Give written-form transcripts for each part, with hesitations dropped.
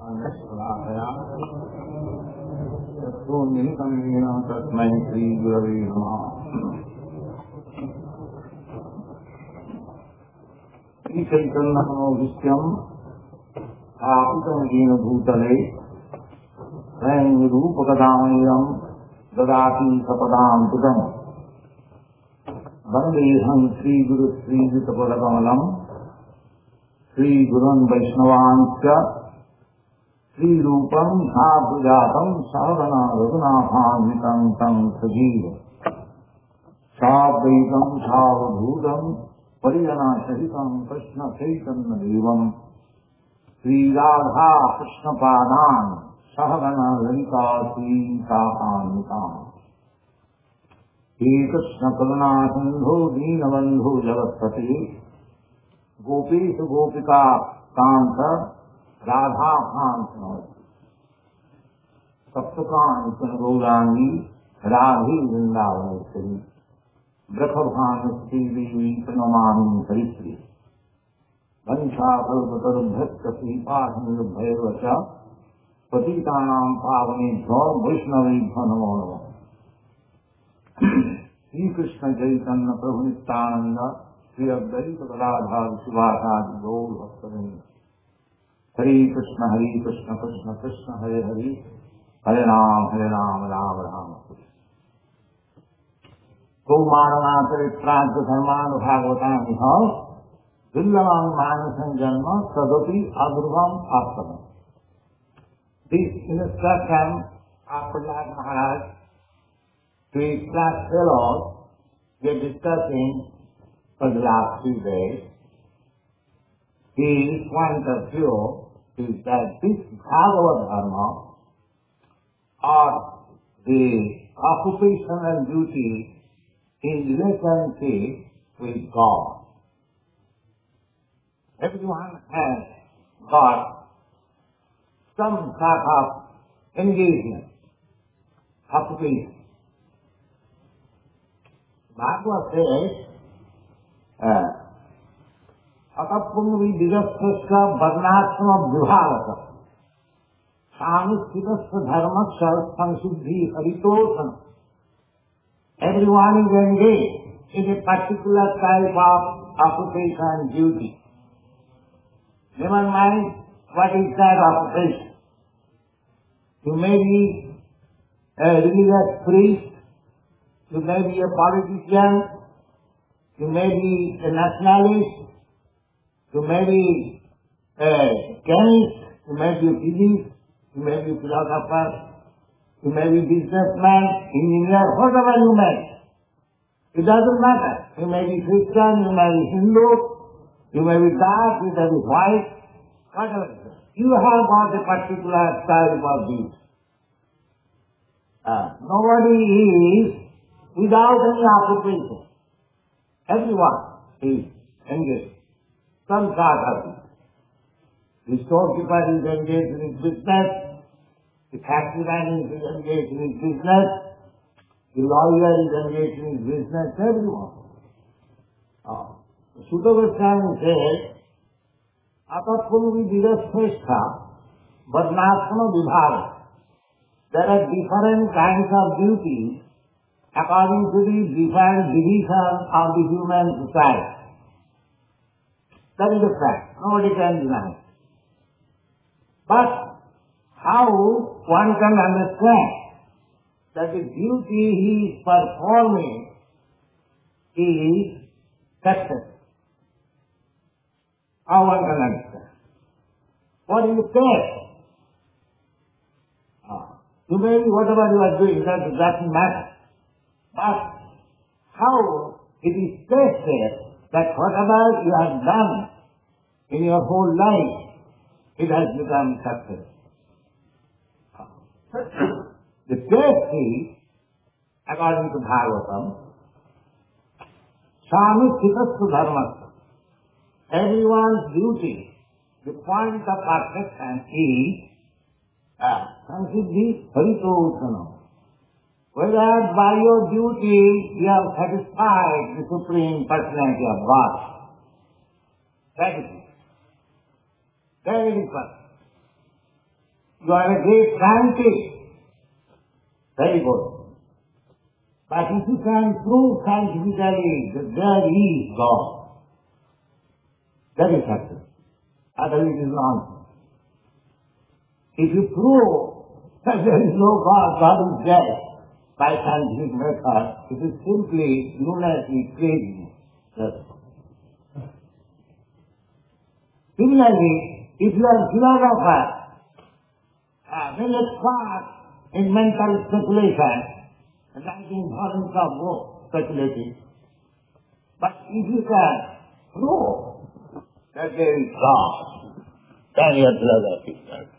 तस्मै श्री गुरवे नमः। श्री चैतन्य मनोविष्यम स्थापितं भूतले स्वयं रूपकदामयं ददाति सपदां पुटम् वन्देऽहं श्रीगुरु श्रीयुतपदकमलं श्रीगुरुन् वैष्णवांश्च श्रीरूपं साधुजातं सहगना रघुनाथान्वितं तं सजीव साद्वैतं सावधूतं परिजनसहितं कृष्ण चैतन्यदेवं श्रीराधा कृष्णपादान् सहगना ललिता श्रीशाखान्वितान्। हे कृष्ण करुणा सिंधो दीनबंधो जगत्पते गोपीश गोपिका कांत राधा कांत सप्तकांचन गौरांगी राधे वृंदावनेश्वरी ब्रखभानुश्री देवी प्रणमामि हरिश्री वंशाकल्पतरुभ्यश्च श्रीपाठनिर्भैर्व च पतितानां पावनेभ्यो वैष्णवेभ्यो नमो नमः। श्री कृष्ण चैतन्य प्रभु नित्यानंद श्री अद्वैत गदाधर शिवासादि गौर भक्तवृंद। हरे कृष्ण कृष्ण कृष्ण हरे हरे हरे राम राम राम हरे। कौमारणा चरित्रार्थ धर्मान भागवतानि दुर्लभं मानसं जन्म तदपि अदुर्लभं आप्तम्। This instruction of Prahlad Maharaj to his class fellows we are discussing for the last few days. His point of view is that this Bhagavad Dharma or the occupational duty in relationship with God. Everyone has got some sort of engagement, occupation. Bhagavad says, अतपुंगी दिगस्थ वर्णाश्रम विभाग सानुस्थित धर्म संसिद्धि हरितोषण. Everyone is engaged in a particular type of occupation and duty. Never mind what is that occupation. You may be a religious priest, you may be a politician, you may be a nationalist, you may be a chemist, you may be a physicist, you may be a philosopher, you may be a businessman, engineer, whatever you may. It doesn't matter. You may be Christian, you may be Hindu, you may be dark, you may be white, whatever it is. You have got a particular type of duty. Nobody is without any occupation. Everyone is engaged. Some sort of it. The storekeeper is engaged in his business, the factory man is engaged in his business, the lawyer is engaged in his business, everyone. Sutta Goswami says, Atapurvi Dirastheshtha Varnasana Vibhaga. There are different kinds of duties according to the different division of the human society. That is a fact. Nobody can deny it. But how one can understand that the duty he is performing is success? How one can understand? What is the case? You may be whatever you are doing, that doesn't matter. But how it is tested that whatever you have done in your whole life, it has become success. The test is, according to Bhagavatam, Sanustitasya dharmasya. Everyone's duty, the point of perfection is Samsiddhi Haritosana. Whereas by your duty you have satisfied the Supreme Personality of God. That is it. Very important. You are a great scientist. Very good. But if you can prove scientifically that there is God, that is success. Otherwise it is nonsense. If you prove that there is no God, God is dead, by scientific method, it is simply lunacy, crazy. Similarly, if you are a philosopher, then expert in mental speculation, writing volumes of books speculating. But if you can prove that there is God, then your philosophy is right.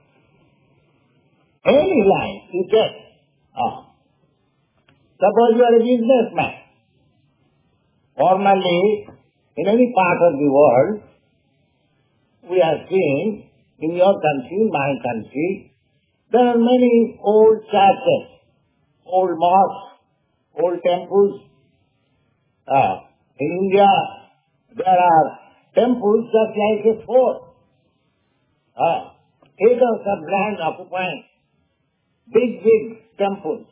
Any line you get. Suppose you are a businessman. Formerly, in any part of the world, we are seeing, in your country, in my country, there are many old churches, old mosques, old temples. In India, there are temples just like a fort. Acres of land occupying big temples.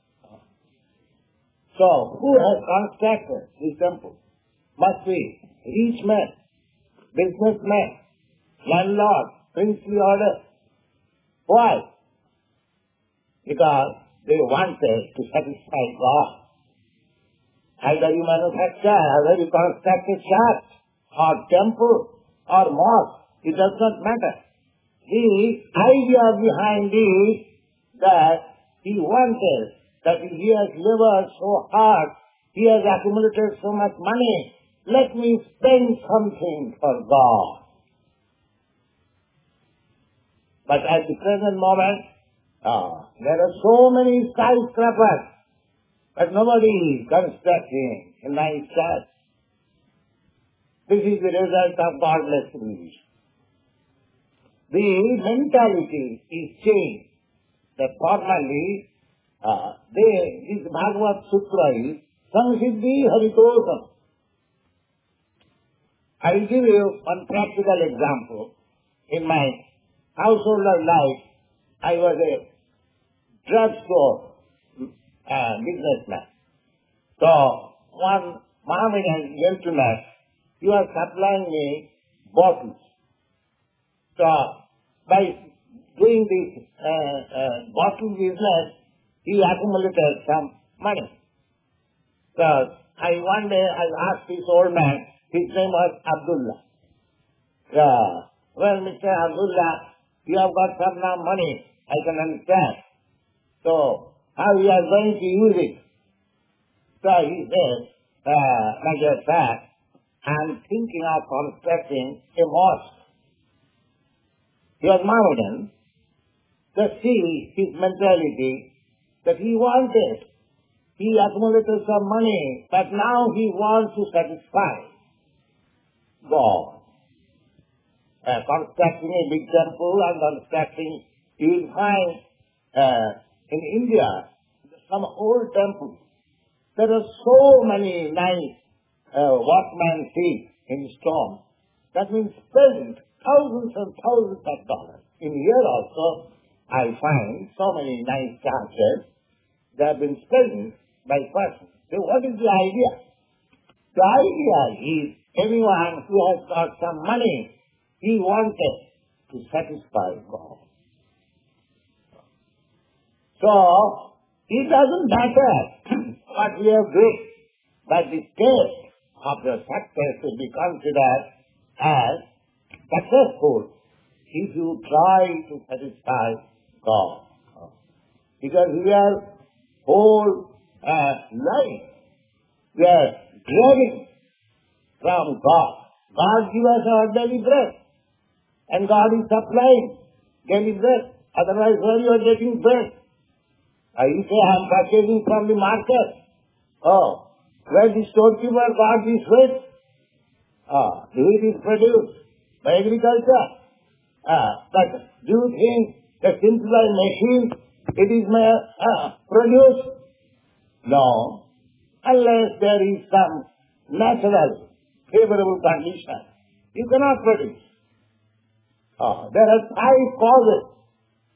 So, who has constructed these temples? Must be rich men, businessmen, landlords, princely order. Why? Because they wanted to satisfy God. Either you manufacture, either you construct a church, or temple, or mosque, it does not matter. The idea behind it that he wanted, that he has labored so hard, he has accumulated so much money, let me spend something for God. But at the present moment, there are so many skyscrapers, but nobody is constructing a nice church. This is the result of godless religion. The mentality is changed. That formerly, this Bhagavad Sutra is Samsiddhi Haritosam. I will give you one practical example. In my household life, I was a drugstore businessman. So, one Mohammedan gentleman, he was supplying me bottles. So, by doing this bottle business, he accumulated some money. So, one day I asked this old man, his name was Abdullah. Well, Mr. Abdullah, you have got some money, I can understand. So, how you are going to use it? So he said, my dear sir, I am thinking of constructing a mosque. He was Mohammedan. Just see his mentality that he wanted. He accumulated some money, but now he wants to satisfy God. Constructing a big temple and constructing, you will find in India some old temples. There are so many nice workman feet in stone. That means spent thousands and thousands of dollars. In here also, I find so many nice churches that have been spent by persons. So what is the idea? The idea is anyone who has got some money, he wanted to satisfy God. So, it doesn't matter what we have done, but the state of the success will be considered as successful if you try to satisfy God. Because we are whole life, we are dreading from God. God gives us our daily bread, and God is supplying daily bread. Otherwise, where you are getting bread? You say, I am purchasing from the market. Oh, where the storekeeper got this wheat? The wheat is produced by agriculture. But do you think that simply by machine it is produced? No. Unless there is some natural, favorable condition, you cannot produce. There are 5 causes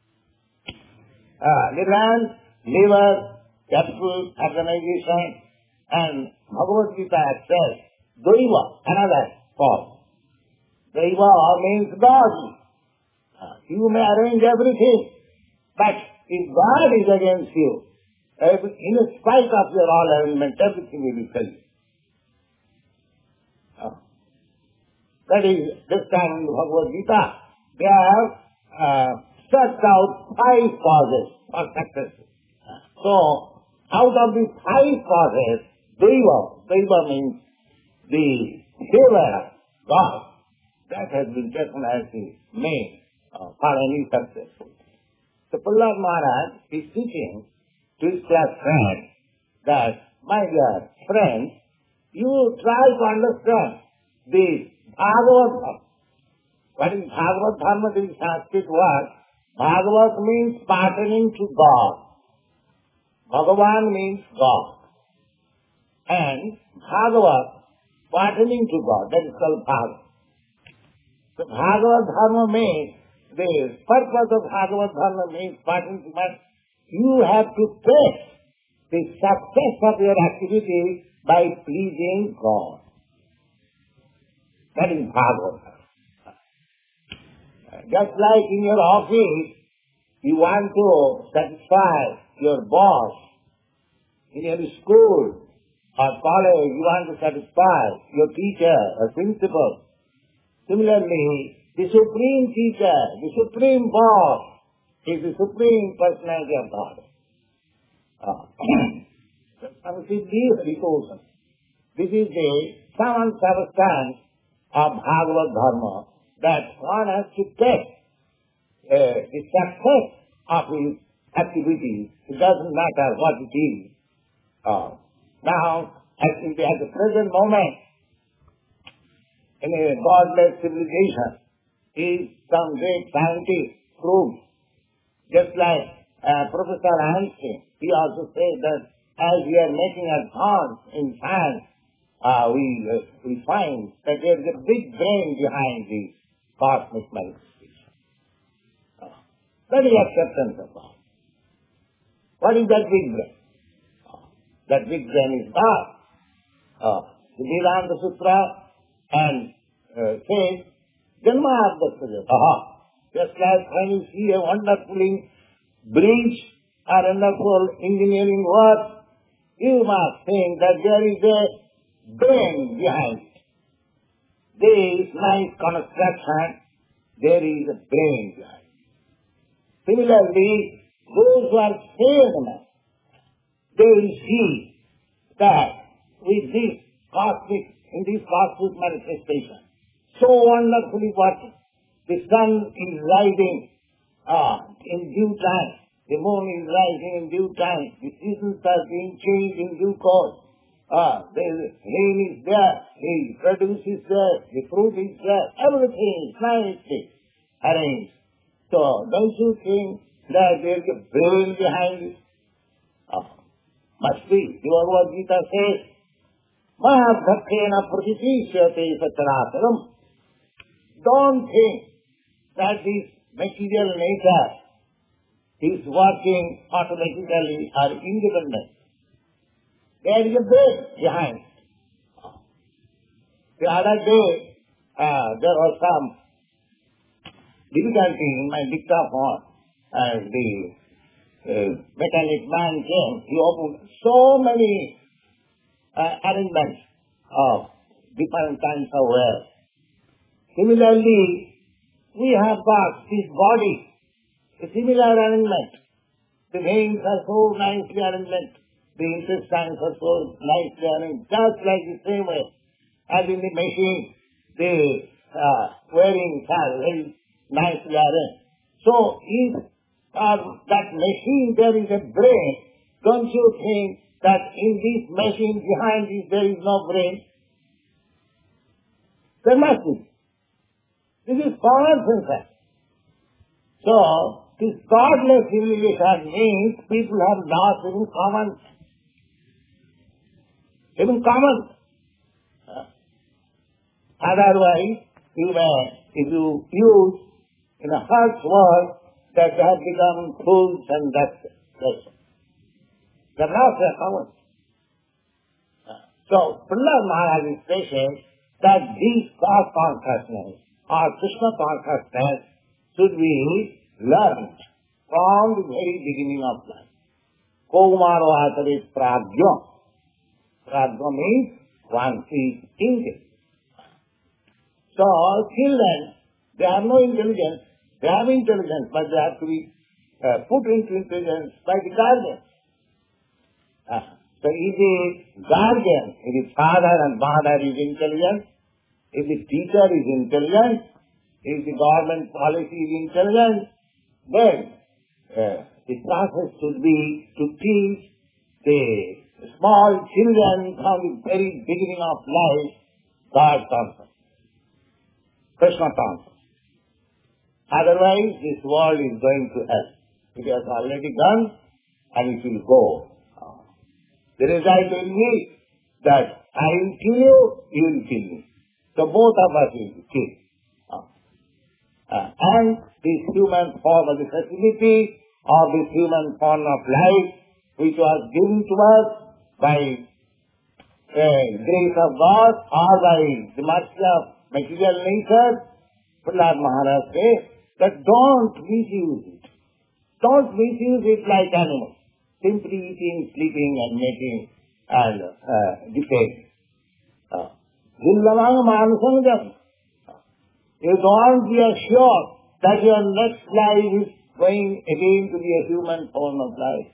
the land, liver, capsule, organization, and Bhagavad Gita says, Daiva, another form. Daiva means God. You may arrange everything, but if God is against you, in spite of your all arrangement, everything will be failed. That is, this time in the Bhagavad Gita, they have set out 5 causes for success. So, out of these 5 causes, Daiva means the favor, God, that has been taken as the main for any success. So, Prahlad Maharaj is teaching to his class friends that, my dear friends, you try to understand the Bhagavad Dharma. What is Bhagavad Dharma? This is Sanskrit word. Bhagavad means pertaining to God. Bhagavan means God. And Bhagavad, pertaining to God, that is called Bhagavad. So Bhagavad Dharma means, the purpose of Bhagavad Dharma means pertaining to God. You have to test the success of your activity by pleasing God. That is Bhagavad Dharma. Just like in your office, you want to satisfy your boss. In your school or college, you want to satisfy your teacher or principal. Similarly, the supreme teacher, the supreme boss is the supreme personality of God. This is the common substance of Bhagavad Dharma, that one has to test the success of his activities. It doesn't matter what it is. Now, at the present moment, in a godless civilization, is some great scientist proves, just like Professor Einstein, he also said that as we are making advance in science, we find that there is a big brain behind the cosmic manifestation. That is acceptance of God. What is that big brain? That big brain is God. The Vedanta Sutra and says, Janma-abdasya. Just like when you see a wonderfully bridge or wonderful engineering work, you must think that there is a brain behind it. This nice construction, there is a brain behind it. Similarly, those who are salesmen, they will see that with this cosmic manifestation, so wonderfully working, the sun is rising in due time, the moon is rising in due time, the seasons are being changed in due course, the rain is there, the produce is there, the fruit is there, everything is nicely arranged. So, don't you think that there is a brain behind it? Must be. The Bhagavad Gita says, Mahadhakkena pratitrishyate satarasaram. Don't think that this material nature is working automatically or independent. There is a brain behind it. The other day, there was some difficulty in my dictaphone, and the mechanic man came. He opened so many arrangements of different kinds of wares. Similarly, we have got this body, a similar arrangement. The veins are so nicely arranged, the intestines are so nicely arranged, just like the same way as in the machine, the wearings are very nicely arranged. So, if that machine there is a brain, don't you think that in this machine behind this there is no brain? There must be. This is common sense. So, this godless civilization means people have lost even common sense. Even common sense. Otherwise, if you use in a harsh word, that they have become fools and that's it. They have lost their powers. So, Prahlad Maharaj is saying that this God consciousness or Krishna consciousness should be learned from the very beginning of life. Kaumaro Atarit Pragya. Pragya means one is thinking. So, children, they have no intelligence. They have intelligence, but they have to be put into intelligence by the guardian. So if the guardian, if the father and mother is intelligent, if the teacher is intelligent, if the government policy is intelligent, then the process should be to teach the small children from the very beginning of life God concept, Krishna concept. Otherwise, this world is going to hell. It has already gone and it will go. The result will be that I will kill you, you will kill me. So both of us will be killed. And this human form of the facility of this human form of life which was given to us by grace of God or by the mercy of material nature, Prahlad Maharaj says that don't misuse it. Don't misuse it like animals. Simply eating, sleeping and making and decaying. Villavang manasangam. You don't be assured that your next life is going again to be a human form of life.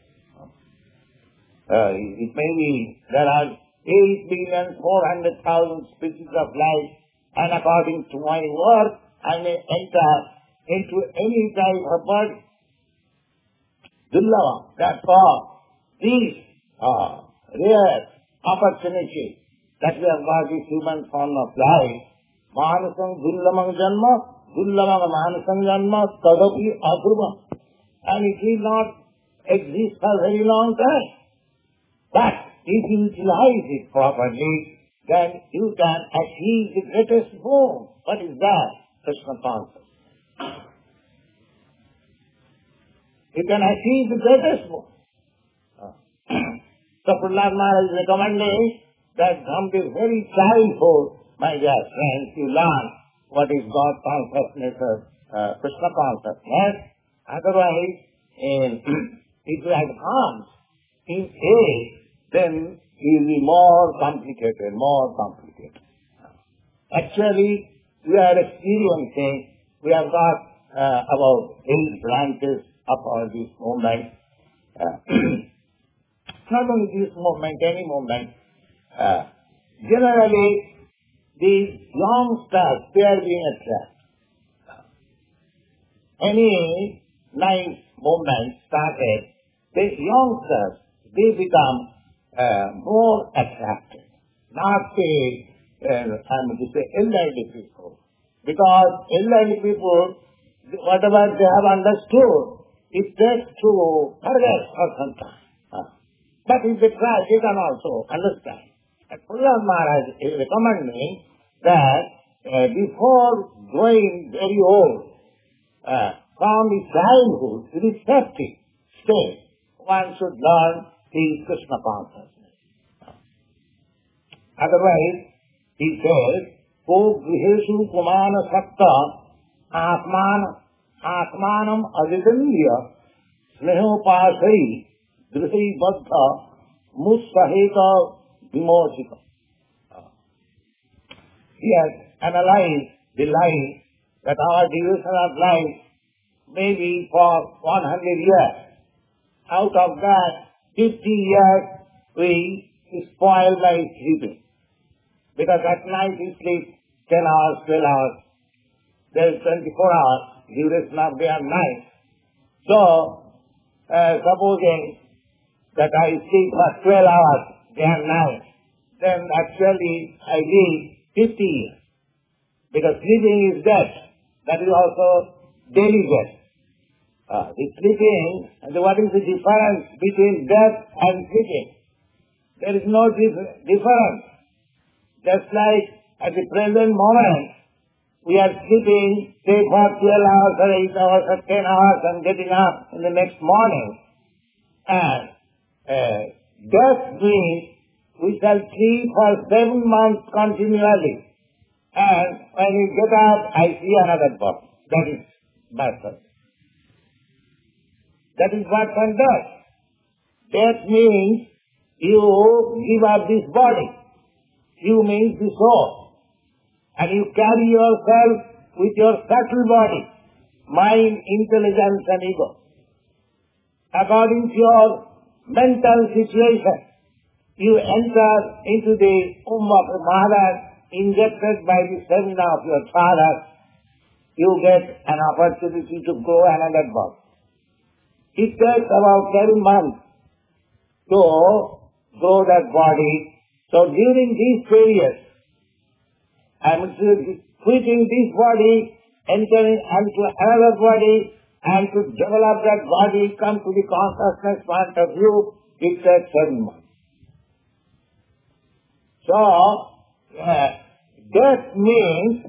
It may be there are 8,400,000 species of life, and according to my work, I may enter into any type of body. Dullava. Therefore, this rare opportunity that we have got this human form of life, Manasam Dullamang Janma, Dullamang Manasam Janma, Tadapi Adruva. And it will not exist for a very long time. But if you utilize it properly, then you can achieve the greatest goal. What is that? Krishna consciousness. You can achieve the greatest goal. So Prahlad Maharaj is recommending that from the very childhood, my dear friends, you learn what is God consciousness or Krishna consciousness. Otherwise, if you advance in age, then it will be more complicated. Actually, we are experiencing, we have got about 8 branches of all this movement. Not only this movement, any movement. Generally, the youngsters, they are being attracted. Any nice movement started, the youngsters, they become more attracted. Not the, elderly people. Because elderly people, whatever they have understood, it takes to forget for some time. But if they try, they can also understand. And Prahlad Maharaj is recommending that before growing very old, from the childhood to the 30 stage, one should learn the Krishna consciousness. Otherwise, he says, Ko griheshu kumana sakta atmanam avidandya snehopasai drhi baddha mussaheta vimochita. He has analyzed the life that our duration of life may be for 100 years. Out of that, 50 years we spoil by sleeping. Because at night we sleep 10 hours, 12 hours. There is 24 hours duration of day and night. So, supposing that I sleep for 12 hours day and night, then actually I live 50 years. Because sleeping is death. That is also daily death. The sleeping, and what is the difference between death and sleeping? There is no difference. Just like at the present moment, we are sleeping, say for 12 hours or 8 hours or 10 hours and getting up in the next morning. And death means we shall sleep for 7 months continually. And when you get up, I see another body. That is birth. That is birth and death. Death means you give up this body. You means the soul. And you carry yourself with your subtle body, mind, intelligence and ego. According to your mental situation, you enter into the womb of a mother, injected by the stamina of your father. You get an opportunity to grow another body. It takes about 7 months to grow that body. So during these periods, I am quitting this body, entering into another body, and to develop that body, come to the consciousness point of view, it takes 7 months. So, death means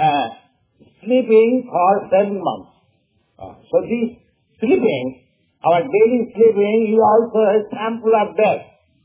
sleeping for 7 months. So this sleeping, our daily sleeping, is also a sample of death.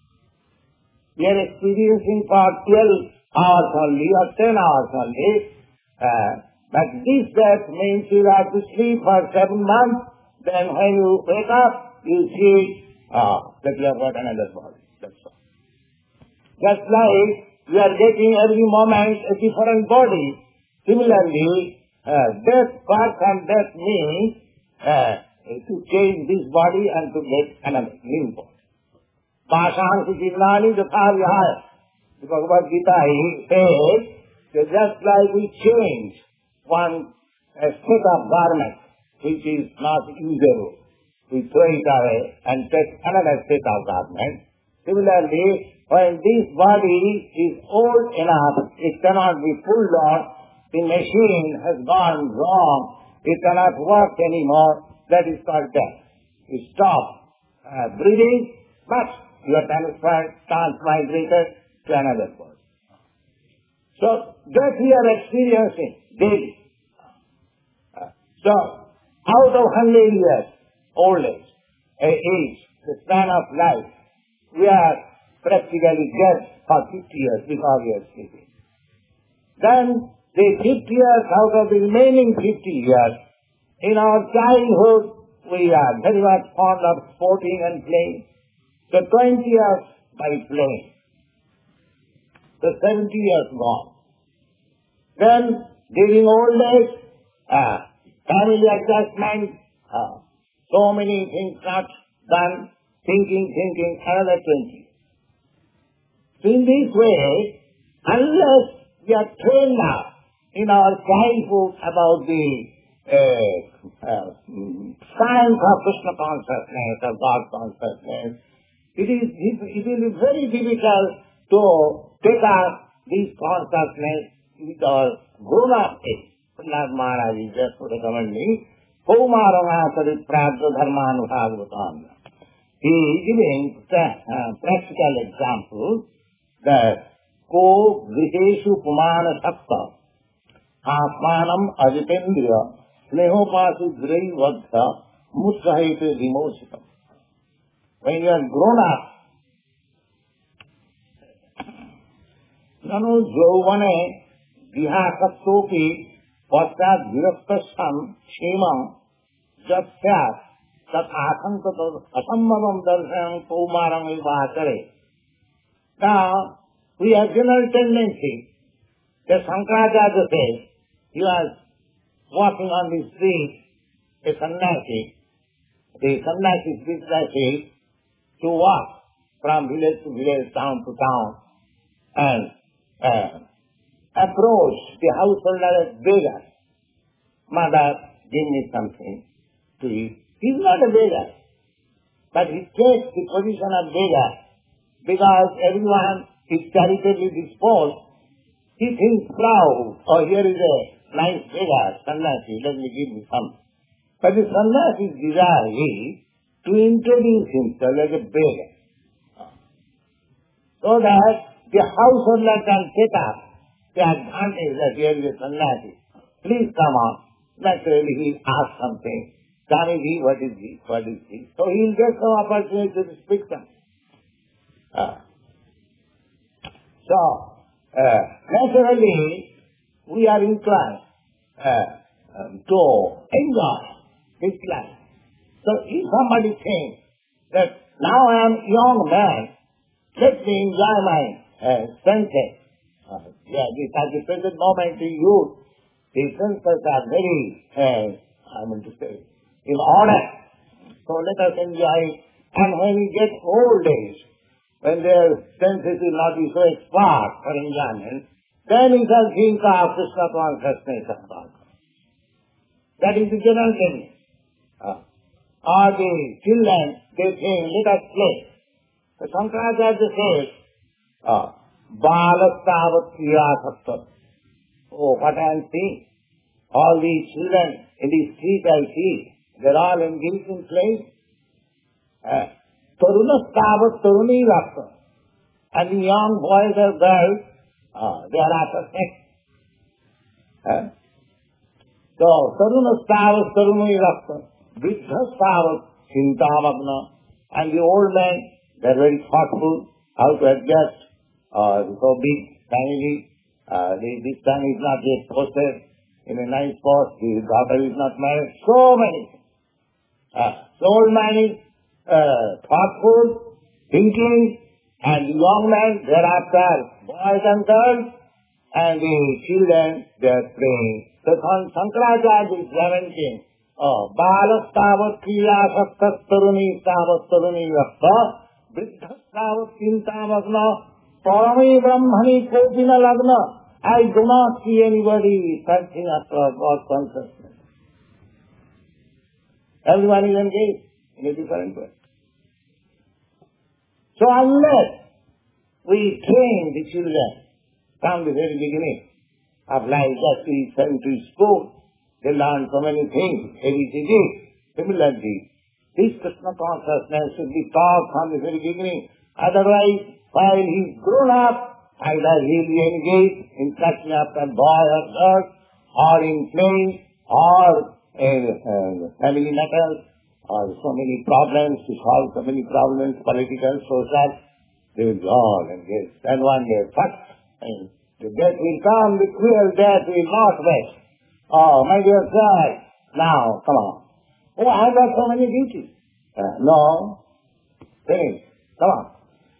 We are experiencing for 12 hours only or 10 hours only. But this death means you have to sleep for 7 months. Then when you wake up, you see that you have got another body. That's all. Just like we are getting every moment a different body. Similarly, death, birth and death means to change this body and to get another new body. Pashanti Jirnani Jathāvyāya. The Bhagavad Gita says that just like we change one set of garment which is not usable, we throw it away and take another set of garment. Similarly, when this body is old enough, it cannot be pulled on, the machine has gone wrong, it cannot work anymore, that is called death. You stop breathing, but you are transmigrated to another body. So, death we are experiencing daily. So, out of 100 years, old age, the span of life, we are practically dead for 50 years because we are sleeping. Then, the 50 years out of the remaining 50 years, in our childhood, we are very much fond of sporting and playing. So 20 years by playing. So 70 years gone. Then, during old age, family adjustment, so many things not done, thinking, another 20. So in this way, unless we are trained up in our childhood about the science of Krishna consciousness, of God consciousness, it will be very difficult to take up this consciousness with our grown-up age. Prahlāda Maharaj is just recommending Kaumaranga Prajna Dharmanubhagavatam. He is giving practical examples that Ko Griheshu Pumana Sakta Atmanam Ajitendriya Snehopasi Grei Vadha Mutsahite Vimositam. When you are grown up, Nanu Jovane Vihakastopi Vastat Viraktasam Shemam Jatyat Tat Asankato Asammavam Darshanam Kaumaram Vivākare. Now, we have general tendency, the Sankaracharya says, he was walking on the street, a sannyasi, the sannyasi business to walk from village to village, town to town, and approach the householder as beggar. Mother, give me something to eat. He is not a beggar, but he takes the position of beggar because everyone is charitably disposed. He thinks proud, oh, here is a nice beggar, sannyasi, let me give you something. But the sannyasi's desire is to introduce himself as a beggar, so that the householder can take up the advantage that here is a sannyasi. please come on. Naturally he asks something. Swamiji, what is this? What is this? So he will get some opportunity to speak something. Naturally, we are inclined to enjoy this life. So if somebody thinks that now I am a young man, let me enjoy my senses. This at the present moment in youth, the senses are very, in order. So let us enjoy it. And when we get old age, when their senses will not be so expert for enjoyment, then we shall think of Krishna consciousness of God. That is the general thing. Or the children, they think, let us play. So Shankaracharya says, Balastavat Kriyasakta. Oh, what I am seeing. All these children in the street I see, they are all engaged in play. Tarunastavat Taruni Rakta. And the young boys or girls, they are after sex. So, Tarunastavat Taruni Rakta. Vidhastavat Chintamagna. And the old men, they are very thoughtful how to adjust. So big family, this son is not yet posted in a nice post, his daughter is not married, so many things. So old man is thoughtful, thinking, and the young man thereafter, boys and girls, and the children, they are praying. So Shankaracharya is lamenting, Balastavat Kriyasaktas Taruni-stavat Taruni-yakta Vriddhastavat Chintamagna Parami Brahmani Kopina Lagna. I do not see anybody searching after God's consciousness. Everyone is engaged in a different way. So unless we train the children from the very beginning of life, just we send to school, they learn so many things, ABCD. Similarly, this Krishna consciousness should be taught from the very beginning. Otherwise, while he is grown up, either he will be engaged in catching up a boy or girl, or in playing, or family matters, or so many problems, to solve so many problems, political, social, they will be all engaged. And one day, and the death will come, the cruel death will not wait. Oh, my dear child, now, come on. Oh, I have got so many duties. No. Finish. Come on.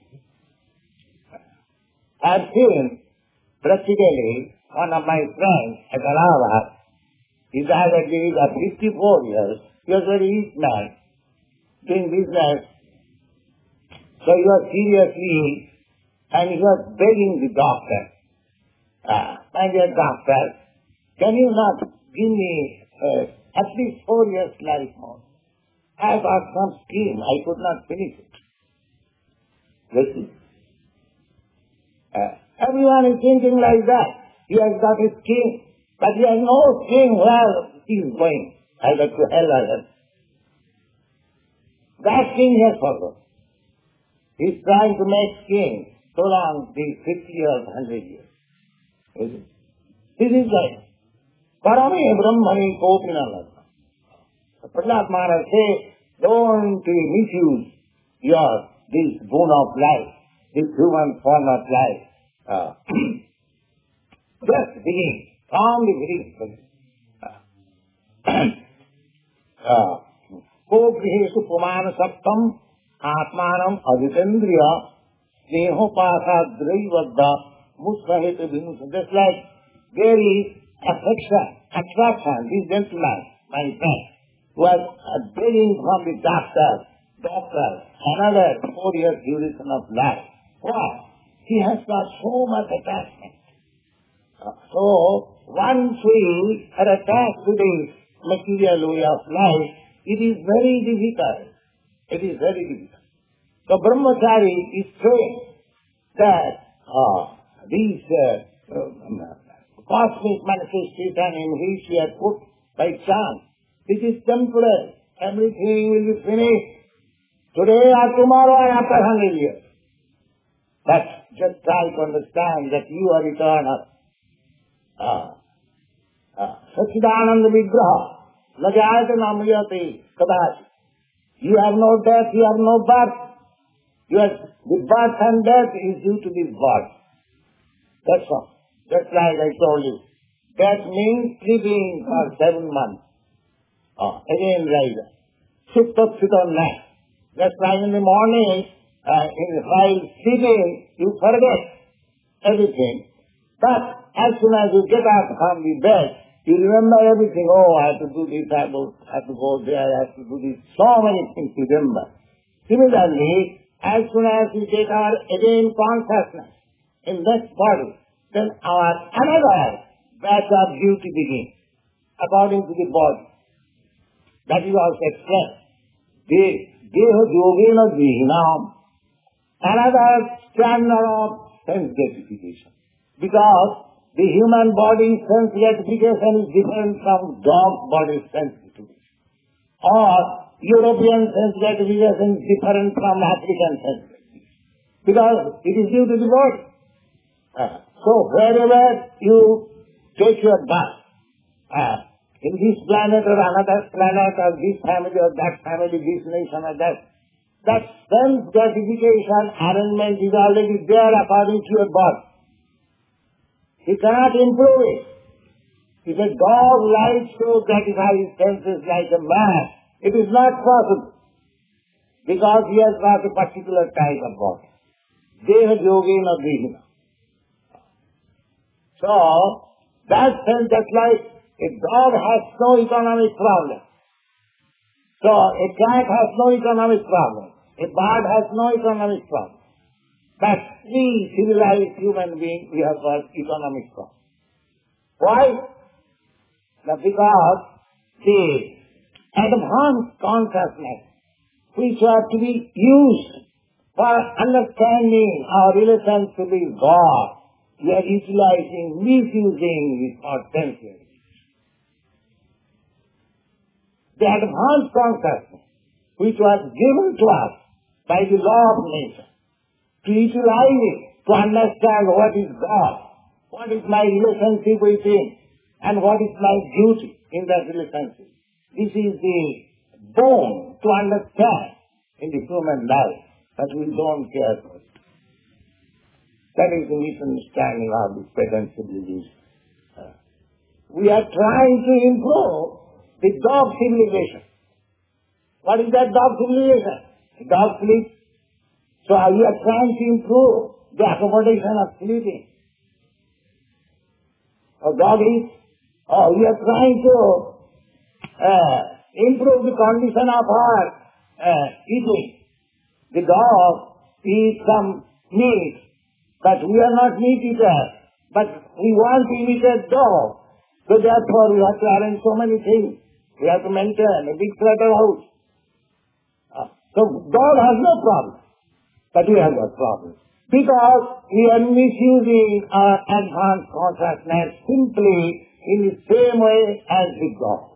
I have seen practically one of my friends at Allahabad. He died at the age of 54 years. He was a very rich man, doing business. So he was seriously ill, and he was begging the doctor, my dear doctor, can you not give me at least 4 years life more? I have got some scheme, I could not finish it. Listen. Everyone is thinking like that. He has got a scheme, but he has no scheme where he is going, either to hell or heaven. That scheme he has forgotten. He is trying to make schemes so long, the 50 years, 100 years. This is right. Parami Brahmani Kopina Lagna. Prahlad Maharaj says, don't misuse this boon of life, this human form of life. Just begin, from the beginning. Ko-grihesu pumana saptam atmanam aditendriya snehopasadrivadda musahita vimusa. Just like there is attraction, this gentleman, my friend, was begging from the doctor, another 4 years duration of life. Why? He has got so much attachment. So, once we are attached to the material way of life, it is very difficult. It is very difficult. So, Brahmachari is saying that these cosmic manifestation in which we are put by chance, this is temporary. Everything will be finished today or tomorrow or after 100 years. But just try to understand that you are eternal. Satchidananda Vigraha, Najayate Namriyate Kadach. You have no death, you have no birth. The birth and death is due to this birth. That's all. Just like I told you. Death means sleeping for 7 months. Again rise. Sit up, sit on night. Just like in the morning, while sleeping, you forget everything. But as soon as you get up from the bed, you remember everything. Oh, I have to do this, I have to go there, I have to do this. So many things you remember. Similarly, as soon as we take our again consciousness in this body, then our another batch of duty begins according to the body. That is also explained. Deha yogena dvihinam, another standard of sense gratification. Because the human body's sense gratification is different from dog body's sense gratification. Or European sense gratification is different from African sense gratification. Because it is due to the body. So wherever you take your bath, in this planet or another planet or this family or that family, this nation or that sense gratification arrangement is already there according to your body. You cannot improve it. If a dog likes to gratify his senses like a man, it is not possible. Because he has got a particular type of body. Deha yogena dvihina. So, that sense that like a dog has no economic problem. So, a cat has no economic problem. A bird has no economic problem. But we civilized human beings, we have got economic problem. Why? Because the advanced consciousness, which are to be used for understanding our relations to the God, we are utilizing, misusing it for sensuality. The advanced consciousness, which was given to us by the law of nature, to utilize it, to understand what is God, what is my relationship with Him, and what is my duty in that relationship. This is the bone to understand in the human life, but we don't care for it. That is the misunderstanding of the present civilization. We are trying to improve the dog civilization. What is that dog civilization? The dog sleeps. So we are trying to improve the accommodation of sleeping. Or dog eats. Or we are trying to improve the condition of our eating. The dog eats some meat, but we are not meat eaters. But we want to eat a dog. So therefore we have to arrange so many things. We have to maintain a big clutter house. So dog has no problem. But we have got problems. Because we are misusing our advanced consciousness simply in the same way as the dog.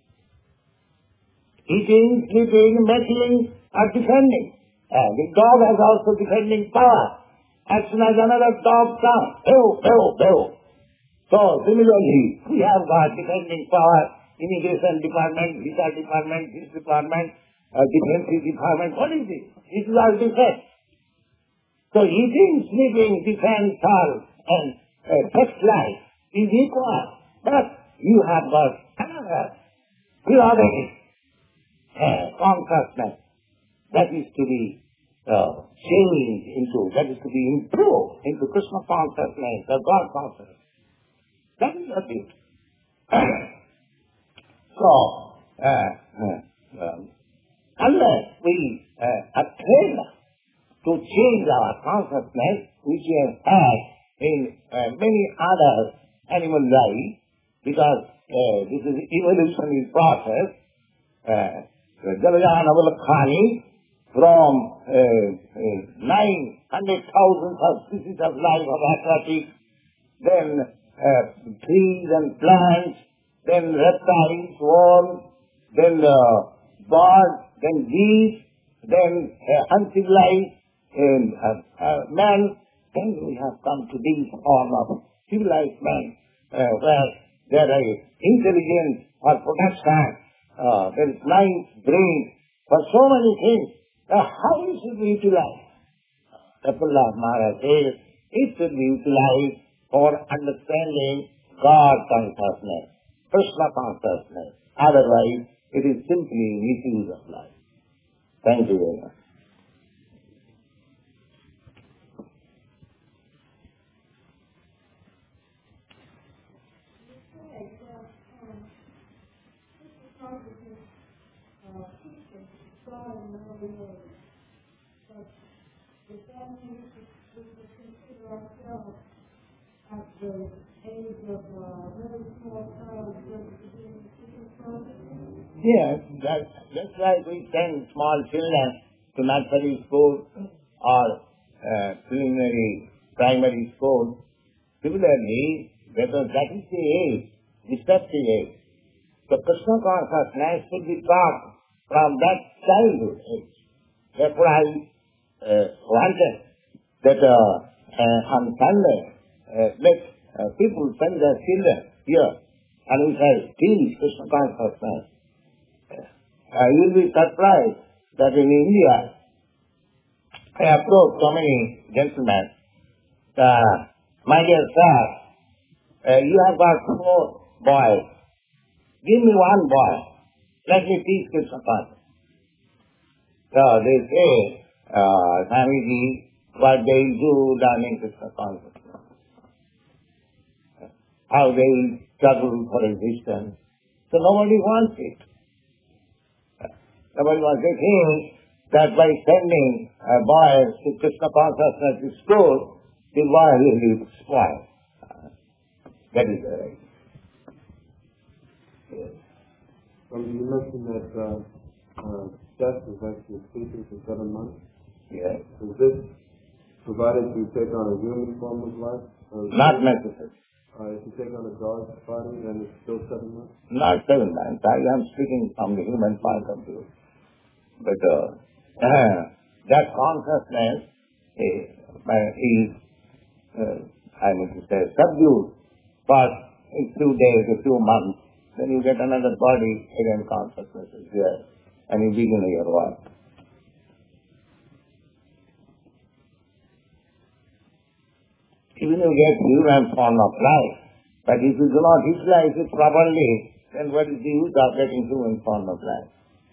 Eating, sleeping, making, or defending. The dog has also defending power. As soon as another dog comes, bew, bew, bew. So similarly, we have got defending power, immigration department, visa department, this department, defense department. What is it? It is all defense. So eating, sleeping, defense, all, and sex life is equal. But you have got another theoretic consciousness that is to be changed into, that is to be improved into Krishna consciousness, or God consciousness. That is what it is. So, unless we are trained to change our consciousness, which we have had in many other animal life, because this is evolutionary process. Jalayanavalakhani, from 900,000 species of life of aquatic, then trees and plants, then reptiles, worms, then birds, then geese, then uncivilized man, then we have come to this form of civilized man, where They are intelligent for protection. There is nice brain for so many things. How it should be utilized? The Prahlad Maharaj says it should be utilized for understanding God consciousness, Krishna consciousness. Otherwise, it is simply misuse of life. Thank you very much. Yes, that's why we send small children to nursery school or primary school. Similarly, because that is the age, receptive age. So Krishna consciousness should be taught from that childhood age. Therefore I wanted that on Sunday, let people send their children here and we shall teach Krishna consciousness. You will be surprised that in India, I approached so many gentlemen. My dear sir, you have got 4 boys. Give me 1 boy. Let me teach Krishna consciousness. So they say, Swamiji, what they do learning Krishna consciousness. How they will struggle for existence. So nobody wants it. Nobody wants it. Think that by sending boys to Krishna consciousness to school, the boy will be spoiled. That is right. Yes. You mentioned that death is actually ceasing for 7 months. Yes. Is this provided you take on a human form of life? Not necessary. If you take on a dog's body, then it's still 7 months? Not 7 months. I am speaking from the human point of view. But that consciousness is, I mean to say, subdued for a few days, a few months. Then you get another body, again consciousness is there, and you begin your work. Even you get human form of life, but if you do not utilize it properly, then what is the use of getting human form of life?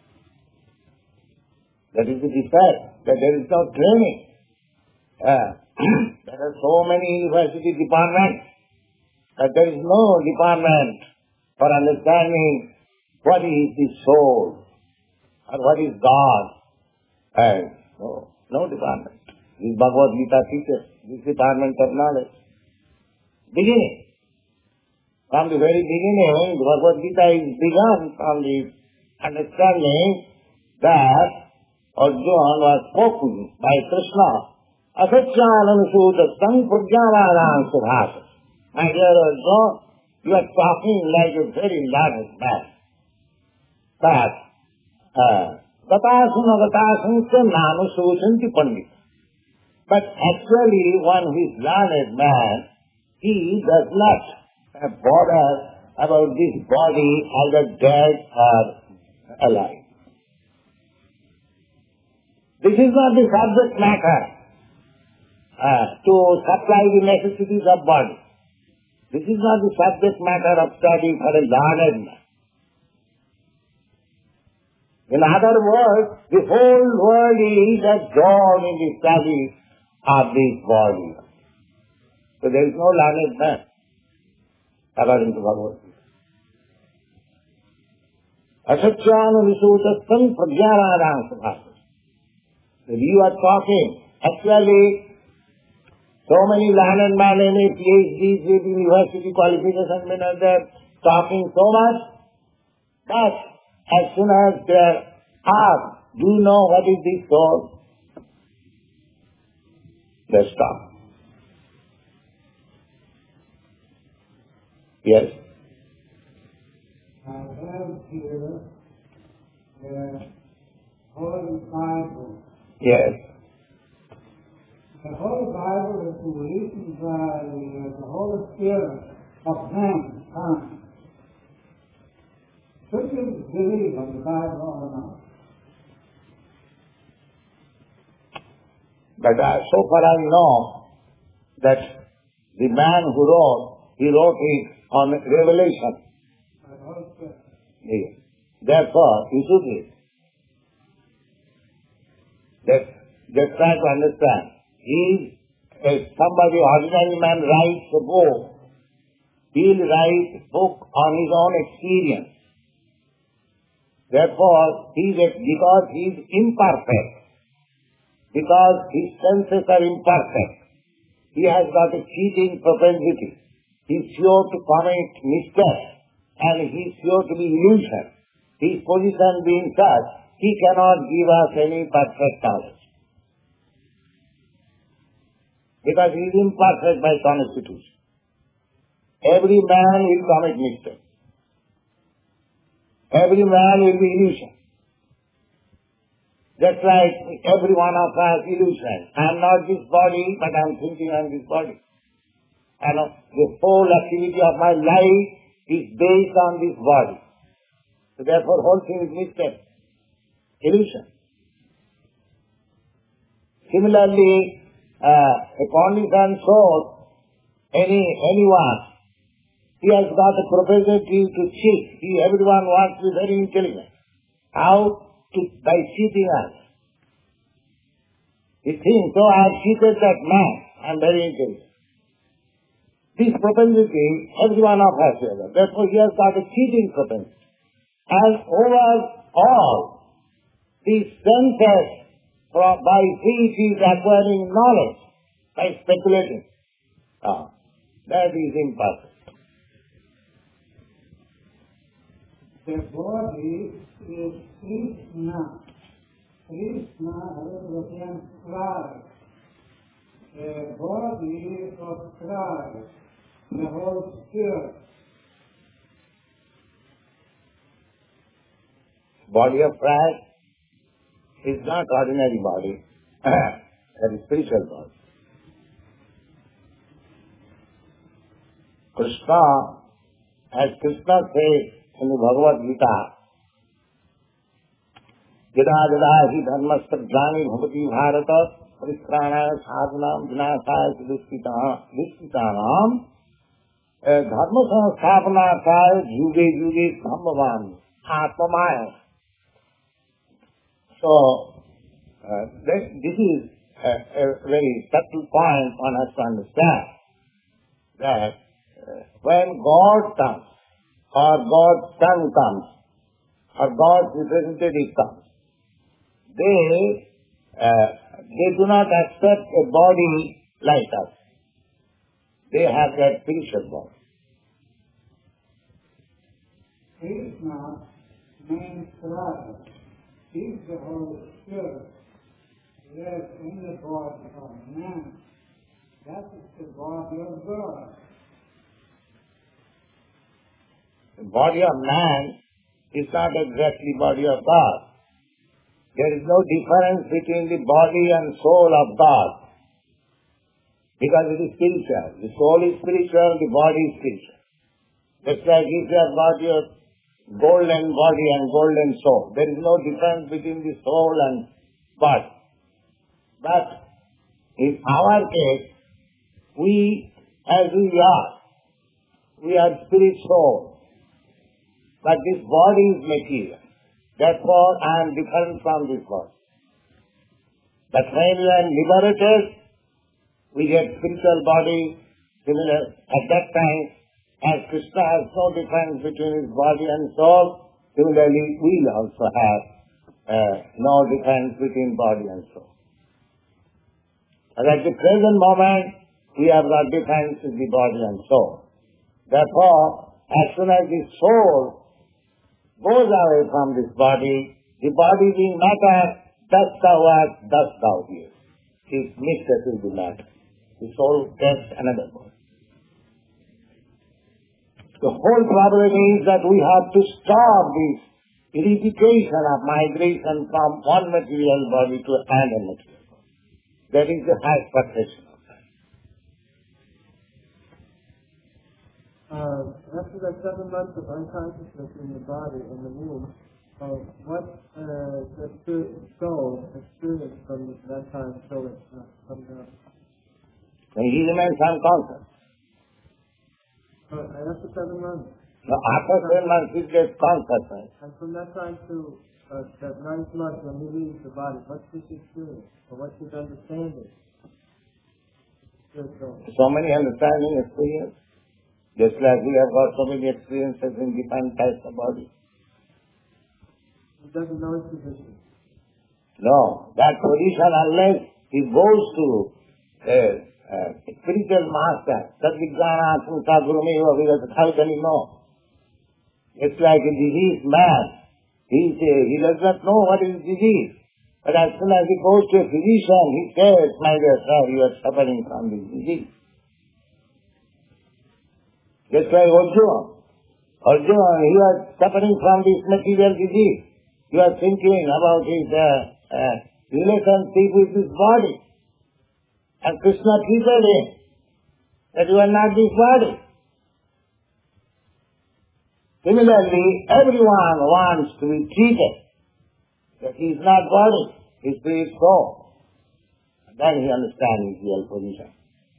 That is the defect, that there is no training. There are so many university departments, but there is no department for understanding what is the soul or what is God. No department. This Bhagavad Gita teaches this department of knowledge. Beginning. From the very beginning, the Bhagavad Gita is begun from the understanding that Arjuna was spoken by Krishna. Asacchānanusūtastam prajñāvānaṁ subhāsas. My dear Arjuna, you are talking like a very learned man. But Gatāsuna nānuṣūṣanti pandita. But actually, one who is learned man, he does not bother about this body either dead or alive. This is not the subject matter to supply the necessities of body. This is not the subject matter of study for a learned man. In other words, the whole world is absorbed in the study of this body. So there is no learned man, according to Bhagavad Gita. Asacchānanusūtastam prajñāvānaṁ subhāsas. If you are talking, actually, so many learned men in PhDs with university qualifications men are there talking so much, but as soon as they are asked, do you know what is this soul? They stop. Yes? I have here the Holy Bible. Yes. The Holy Bible is released by the Holy Spirit of mankind. believe on the Bible or not. But so far I know that the man who he wrote it on revelation. Yeah. Therefore, you should read. Just try to understand. If somebody, ordinary man writes a book, he'll write a book on his own experience. Therefore, because he is imperfect, because his senses are imperfect, he has got a cheating propensity. He is sure to commit mistake and he is sure to be illusion. His position being such, he cannot give us any perfect knowledge. Because he is imperfect by constitution. Every man will commit mistake. Every man will be illusion. Just like every one of us illusion. I am not this body, but I am thinking I am this body. And the whole activity of my life is based on this body. So therefore whole thing is mistake. Illusion. Similarly, a conditioned soul, anyone, he has got a propensity to cheat. Everyone wants to be very intelligent. How? By cheating us. He thinks, oh, I have cheated that man. I am very intelligent. This propensity, every one of us has. Therefore, he has got a cheating propensity. And overall, these senses by which he is acquiring knowledge, by speculating, that is impossible. The body is Krishna. Krishna represents Christ. The body of Christ, the whole Spirit. Body of Christ is not ordinary body, that is spiritual body. Krishna, as Krishna says in the Bhagavad Gita, Yada yada hi dharmastabhyani bhavati bharata paristranaya sadhanam vinasaya dushkitanam dharma sansthapanarthaya yuge yuge sambhavam atmamaya. So, this is a very subtle point one has to understand, that when God comes, or God's Son comes, or God's representative comes, they do not accept a body like us. They have that spiritual body. Krishna means Christ. He's the Holy Spirit. Yes, in the body of man. That is the body of God. The body of man is not exactly body of God. There is no difference between the body and soul of God, because it is spiritual. The soul is spiritual, the body is spiritual. Just like if you have got your golden body and golden soul, there is no difference between the soul and body. But in our case, as we are spirit soul, but this body is material. Therefore, I am different from this body. But when we are liberated, we get spiritual body. Similar, at that time, as Krishna has no difference between his body and soul, similarly, we will also have no difference between body and soul. But at the present moment, we have got difference in the body and soul. Therefore, as soon as the soul goes away from this body, the body being matter, thus thou art, thus thou hearest. It mixes with the matter. The soul gets another body. The whole problem is that we have to stop this repetition of migration from one material body to another material body. That is the highest perfection of that. After that 7 months of unconsciousness in the body, in the womb, What the soul experienced from that time till it comes out? He remains unconscious. After 7 months. So after 7 months he gets consciousness. And from that time to that 9th month when he leaves the body, what's his experience? Or what's his understanding? So many understanding experience. Just like we have got so many experiences in different types of body. He doesn't know his position. No, that position unless he goes to a spiritual master, Sadvijnana Atmaka Gurumeva Virata, how can he know? It's like a diseased man. He does not know what is disease. But as soon as he goes to a physician, he says, my dear sir, you are suffering from this disease. Just like Arjuna. Arjuna, he was suffering from this material disease. He was thinking about his relationship with his body. And Krishna treated him that you are not this body. Similarly, everyone wants to be treated that he is not body, he is spirit soul. And then he understands his real position.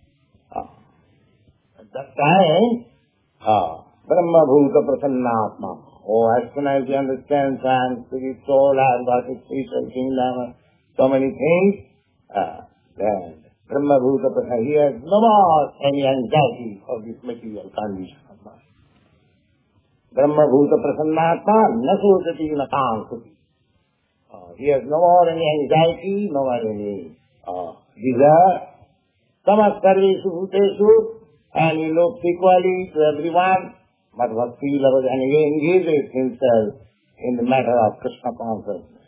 At that time, Brahma Bhuta Prasannatma. As soon as he understands I am spirit soul, I have got a spiritual kingdom, so many things, then Brahma Bhuta Prasanna, he has no more any anxiety for this material condition of mind. Brahma Bhuta Prasannatma, Nasotati Nakansuti. He has no more any anxiety, no more any desire. Samas Sarvesu Bhuteshu, and he looks equally to everyone, but what feel about and he engages himself in the matter of Krishna consciousness.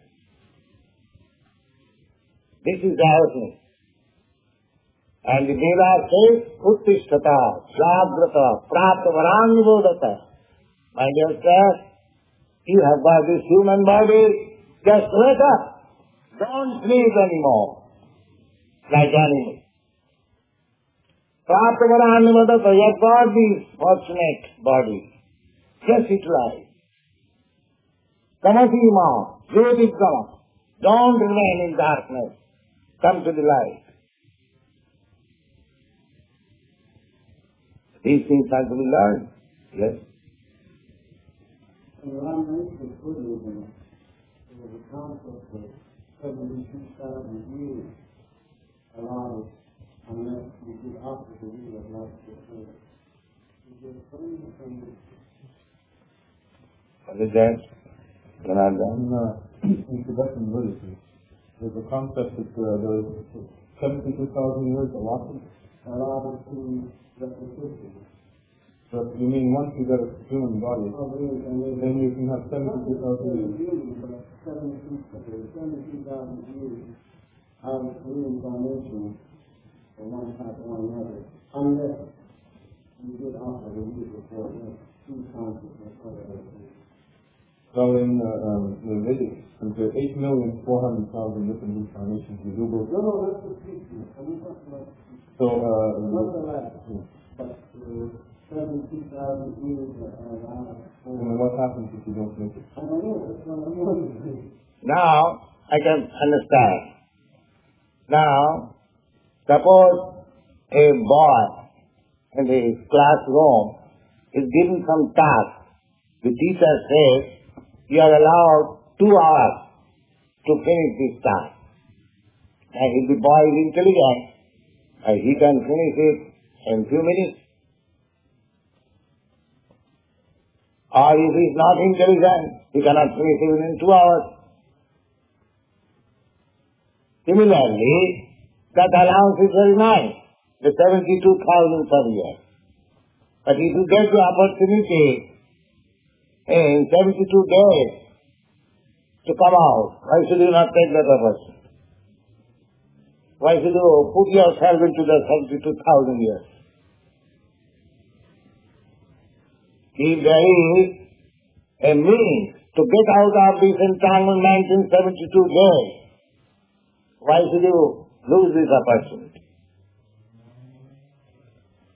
This is the outcome. And the Veda says, Uttishtata, Jagrata, Prapta Varangibodata. My dear sir, you have got this human body, just wake up. Don't sleep anymore, like animals. Prapta Varangibodata, you have got this fortunate body. Just utilize. Tamasima, Jyotikama. Don't remain in darkness. Come to the light. These things are to be learned. Yes. Around 1940, there was a concept of 72,000 years allowed unless you did opposite the wheel of life to occur. You get something from What is that? Janardhan? In Tibetan Buddhism, there's a concept that there is 72,000 years allowed to repetition. So you mean once you get a human body, then you can have 72,000 years. 72,000 years of reincarnation for one type or another, unless you get off of the wheel before two consciousness or everything. So in the Vedic, there are 8,400,000 different incarnations. You Google. No, that's the speaking. I mean, that's what. So Not the last. But 72,000 years around. and what happens if you don't make it? I don't know. That's what I'm wondering. Now, I can understand. Now, suppose a boy in the classroom is given some task. The teacher says, you are allowed 2 hours to finish this task. And if the boy is intelligent, he can finish it in few minutes. Or if he is not intelligent, he cannot finish it within 2 hours. Similarly, that allowance is very nice, the 72,000 per year. But if you get the opportunity in 72 days to come out, why should you not take that opportunity? Why should you put yourself into the 72,000 years? If there is a means to get out of this entanglement in 72 days, why should you lose this opportunity?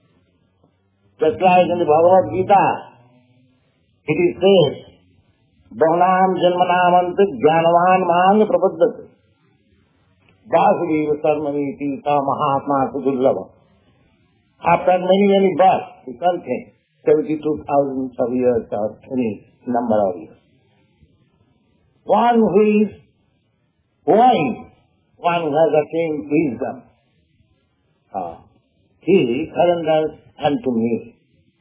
Just like in the Bhagavad Gita, it is said, Bahunaam janmanamant jnanavan mang prapaddate. Vasudeva sarmaniti sa mahatma sudullava. After many births, you can't think, 72,000 of years or any number of years. One who is wise, one who has attained wisdom, he surrenders unto me.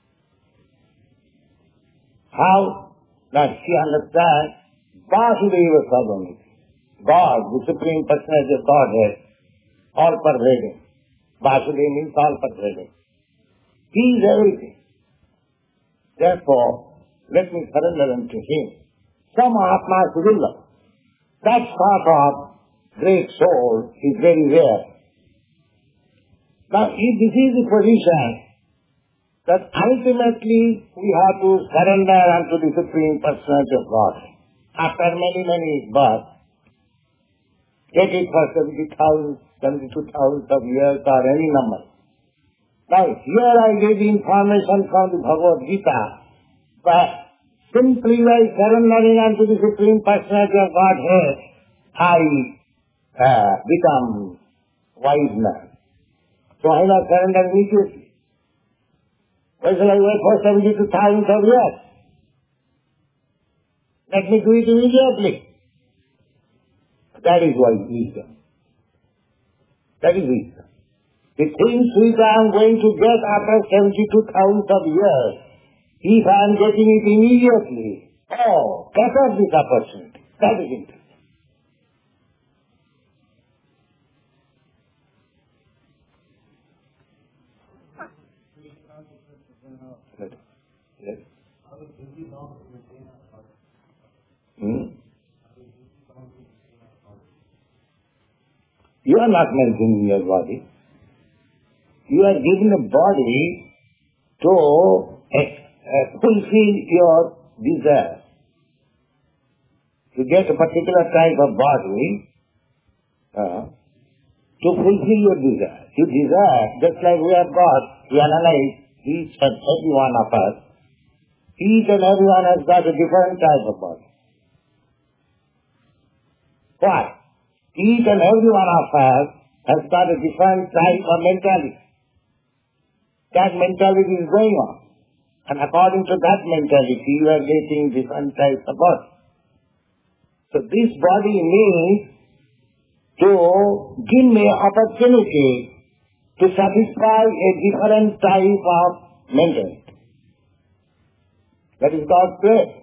How does she understand? Vasudeva Sarvamiti. God, the Supreme Personality of Godhead, all pervading. Vasudeva means all pervading. He is everything. Therefore, let me surrender unto him. Some Atma Sudilla. That sort of great soul is very rare. Now, if this is the position, that ultimately we have to surrender unto the Supreme Personality of God. After many births, take it for 70,000, 72,000 of years or any number. Now, here I gave the information from the Bhagavad Gita, but simply by surrendering unto the Supreme Personality of Godhead, I become wise man. So I not surrender immediately. Why shall I wait for 72,000 of years? Let me do it immediately. That is wisdom. That is wisdom. The things which I am going to get after 72,000 of years, if I am getting it immediately, cut off this opportunity. That is it. Yes. You are not maintaining your body. You are given a body to fulfill your desire. You get a particular type of body to fulfill your desire. You desire, just like we have got, we analyze each and every one of us. Each and every one has got a different type of body. Why? Each and every one of us has got a different type of mentality. That mentality is going on. And according to that mentality, you are getting different types of body. So this body means to give me opportunity to satisfy a different type of mentality. That is God's grace.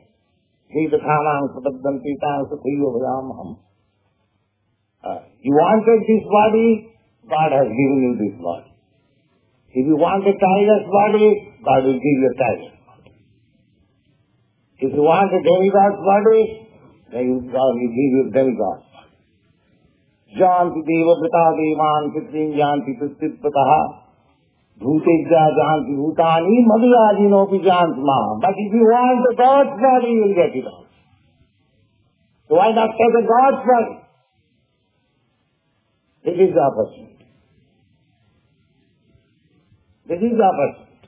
You wanted this body, God has given you this body. If you want a tiger's body, God will give you a tiger's body. If you want a demigod's body, then God will give you a demigod's body. Janti deva vrita devan pitrin janti prastitpataha bhutejja janti bhutani madhyadinopi janti ma. But if you want a God's body, you will get it also. So why not take a God's body? This is the opportunity. This is the opportunity.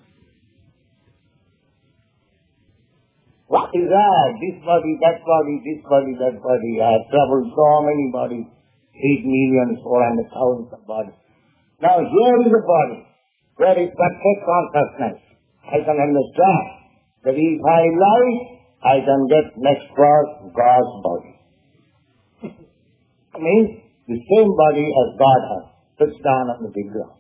What is that? This body, that body, this body, that body. I have traveled so many bodies, 8,400,000 of bodies. Now here is a body where is perfect consciousness. I can understand that if I like, I can get next birth God's body. Means the same body as God has, sits down on the big ground.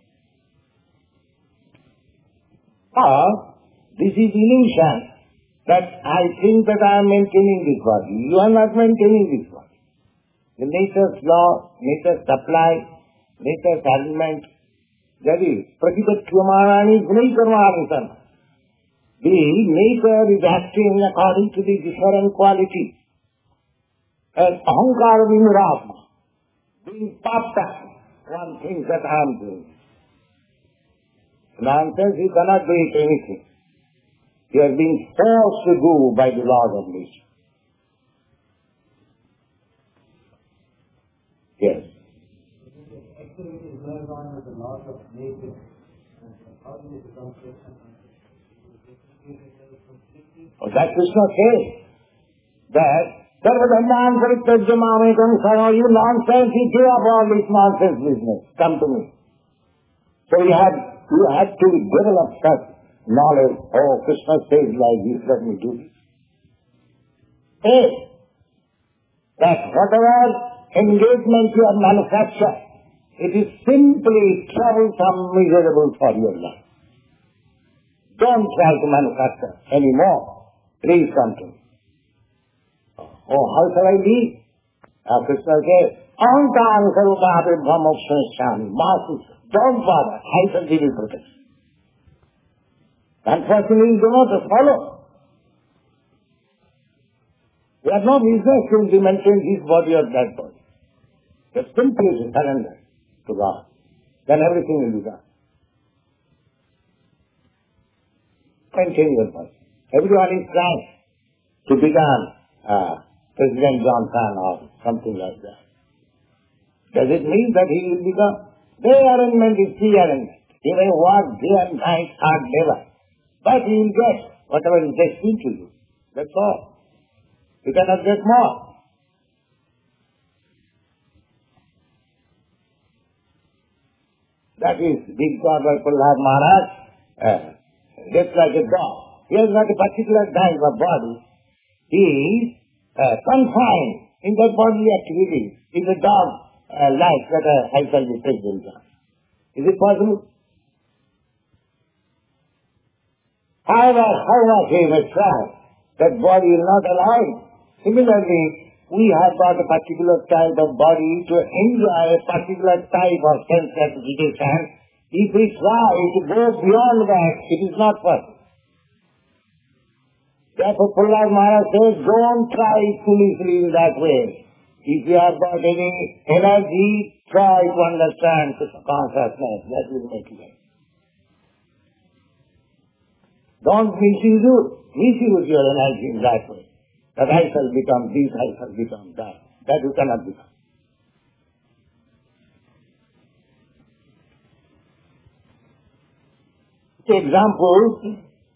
Or, this is illusion, that I think that I am maintaining this body. You are not maintaining this body. The nature's law, nature's supply, nature's element, that is, Pratipatyamanani Gunaikarmanisan. The nature is acting according to the different qualities. As Ahankara Vimuratma, being puffed up, one thinks that I am doing. Nonsense, you cannot do it anything. You are being forced to do by the laws of nature. Yes. Activity is going on with the laws of nature. How do you become Krishna? Oh, that Krishna says. that Sarvadhandan Parityajamamekam Sarva, you nonsense, you give up all this nonsense business. Come to me. So you had to develop such knowledge. Oh, Krishna says like this, let me do this. A, that whatever engagement you have manufactured, it is simply troublesome, miserable for your life. Don't try to manufacture anymore. Please come to me. Oh, how shall I be? Krishna says, Ahankara Sarvabhava Brahmopshanishami. Don't bother. I shall give you protection. Unfortunately, you do not follow. We have no business to maintain this body or that body. Just simply to surrender to God. Then everything will be done. Maintain your body. Everyone is trying to become President Johnson or something like that. Does it mean that he will become? Their arrangement is free arrangement. He may work day and night, hard labor. But he will get whatever is destined to you. That's all. You cannot get more. That is big God by Prahlad Maharaj, just like a dog. He has got a particular type of body. He is confined in that bodily activity. Is a dog like that I shall be president of. Is it possible? However, how much he may try, that body will not allow it. Similarly, we have got a particular type of body to enjoy a particular type of sense gratification. If we try to go beyond that, it is not possible. Therefore, Prahlad Maharaj says, don't try foolishly in that way. If you have got any energy, try to understand Krishna consciousness. That will make you right. Don't misuse your energy in that way. That I shall become this, I shall become that. That you cannot become. Example,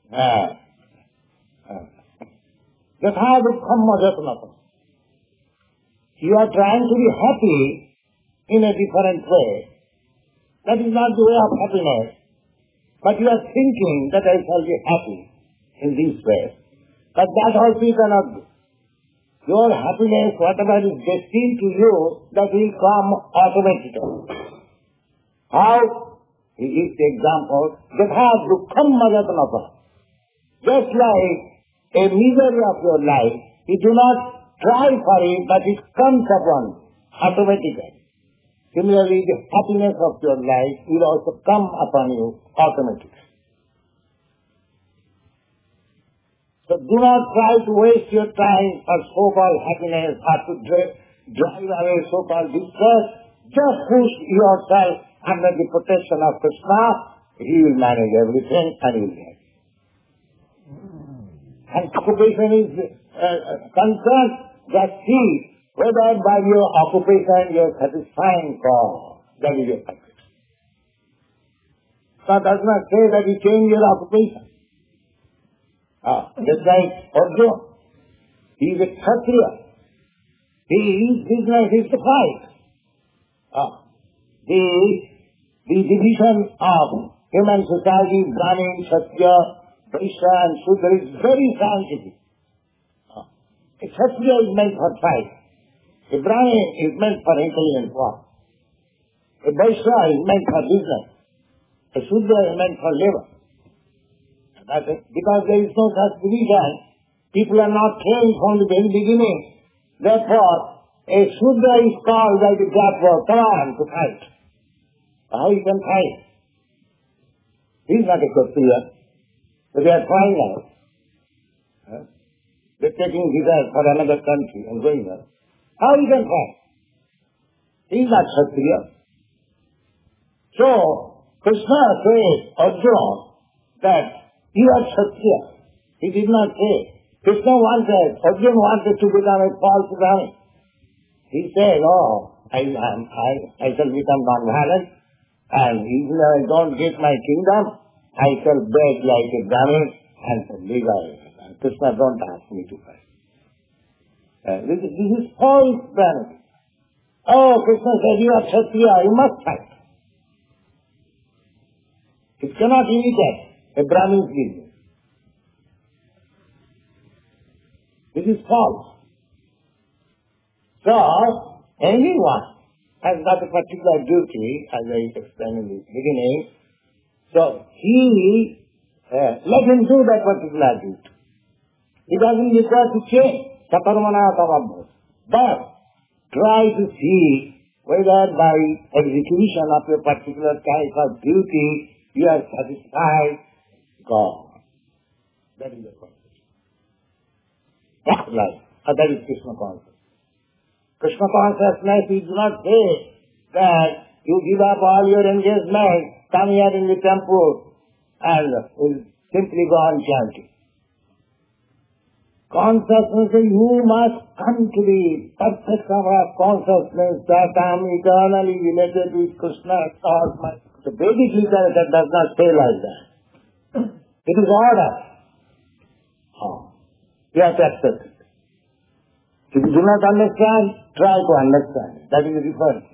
Yatha Dukkham Majatnata. You are trying to be happy in a different way. That is not the way of happiness. But you are thinking that I shall be happy in this way. But that also you cannot do. Your happiness, whatever is destined to you, that will come automatically. How? He gives the example, Yatha Dukkham Majatnata. Just like a misery of your life, you do not try for it, but it comes upon automatically. Similarly, the happiness of your life will also come upon you automatically. So do not try to waste your time for so-called happiness or to drive away so-called distress. Just push yourself under the protection of Krishna. He will manage everything and you will be happy. And occupation is concerned that see whether by your occupation you are satisfying God. That is your purpose. God does not say that you change your occupation. Just like Arjuna. He is a Kshatriya. His business is to fight. The division of human society, Brahmin, Kshatriya, Vaishya and Shudra is very scientific. A Kshatriya is meant for fight. A Brahmin is meant for intelligent work. A Vaishya is meant for business. A Shudra is meant for labor. That's it. Because there is no such division, people are not trained from the very beginning. Therefore, a Shudra is called by the God for come on to fight. How you can fight? He is not a Kshatriya. So they are trying out. They are taking desire for another country and going out. How you can fight? He is not Kshatriya. So, Krishna says, Arjuna, that you are Kshatriya. He did not say. Krishna wanted, Arjuna wanted to become a false Brahmin. He said, I shall become non-violent, and even if I don't get my kingdom, I shall beg like a Brahmin and shall live. And Krishna, don't ask me to fight. This is false vanity. Oh, Krishna said, you are Kshatriya, you must fight. It cannot imitate a Brahmin's business. This is false. So, anyone has got a particular duty, as I explained in the beginning, so he let him do that particular duty. He doesn't require to change. Sakarmana Tavabhas. But try to see whether by execution of a particular type of duty you are satisfied God. That is the concept. That's life. That is Krishna consciousness. Krishna consciousness is not say that you give up all your engagement, come here in the temple and will simply go on chanting. Consciousness, you must come to the perfect of consciousness that I am eternally related with Krishna. The Vedic literature does not say like that. It is order. You have to accept it. If you do not understand, try to understand. That is the difference.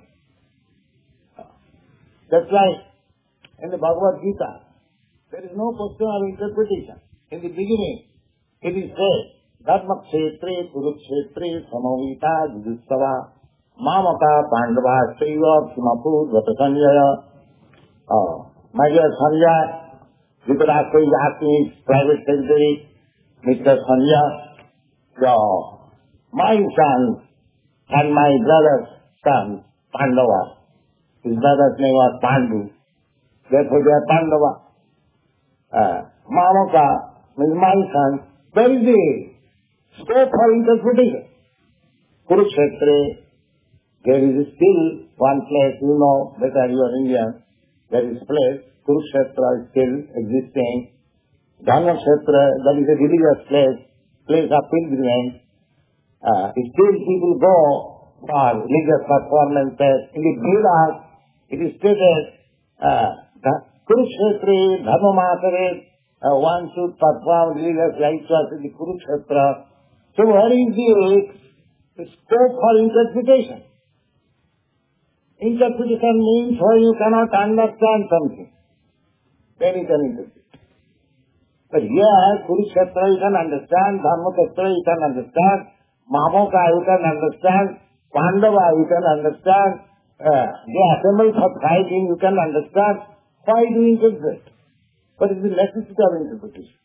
That's like in the Bhagavad Gita, there is no question of interpretation. In the beginning, it is said, Dharma Kshetre, Kurukshetre, Samavita, Judhisava, Mamaka, Pandava, Sriva, Simapur, Vatasanjaya. My dear Sanjay, Dhritarashtra is asking his private secretary, Mr. Sanjay, my son and my brother's son, Pandava, his brother's name was Pandu, therefore they are Pandava. Mamaka means my son. Where is the scope for interpretation? Kurukshetra, there is still one place, you know, better you are Indian, there is a place, Kurukshetra is still existing. Dharmakshetra, that is a religious place of pilgrimage. Still people go for religious performances. In the Vedas, it is stated, Kurukshetra, Dharmamatare, one should perform religious rituals in the Kurukshetra. So what is the scope for interpretation? Interpretation means when you cannot understand something, then you can interpret. But here, Kurukshetra you can understand, Dharmakshetra you can understand, Mamaka you can understand, Pandava you can understand, they assemble for fighting you can understand. Why do you interpret? What is the necessity of interpretation?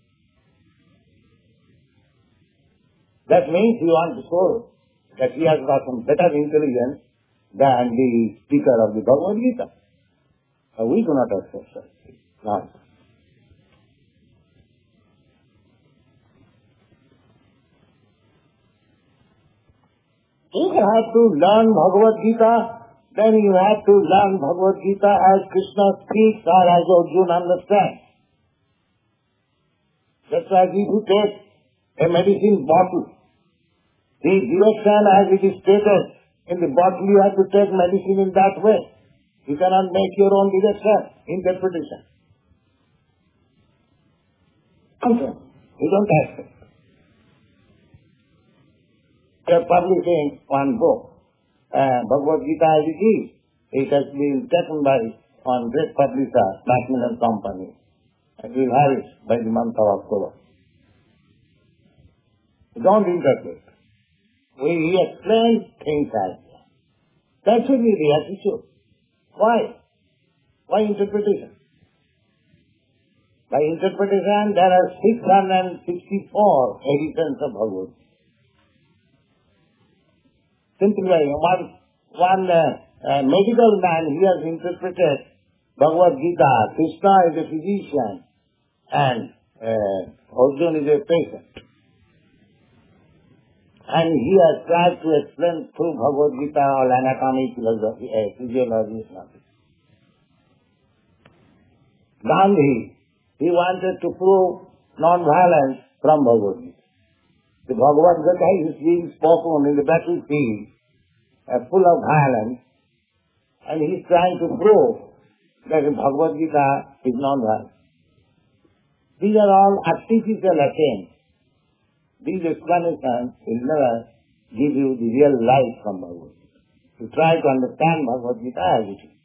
That means you want to show that he has got some better intelligence than the speaker of the Bhagavad Gita. We do not accept such things. Not. If you have to learn Bhagavad Gita, then you have to learn Bhagavad Gita as Krishna speaks or as Arjuna understands. Just like if you take a medicine bottle, the direction as it is stated in the bottle, you have to take medicine in that way. You cannot make your own direction, interpretation. Okay. You don't accept. They are publishing one book, Bhagavad Gita as it is. It has been taken by one great publisher, Macmillan Company, and we will have it by the month of October. Don't interpret. We explain things as well. That should be the attitude. Why? Why interpretation? By interpretation, there are 664 editions of Bhagavad Gita. Simply one medical man, he has interpreted Bhagavad Gita. Krishna is a physician and Arjuna is a patient. And he has tried to explain through Bhagavad Gita all anatomy, philosophy, physiology, nothing. Gandhi, he wanted to prove non-violence from Bhagavad Gita. The Bhagavad Gita is being spoken in the battlefield, full of violence, and he is trying to prove that the Bhagavad Gita is non-violent. These are all artificial attempts. These explanations will never give you the real life from Bhagavad Gita. To try to understand Bhagavad Gita as it is.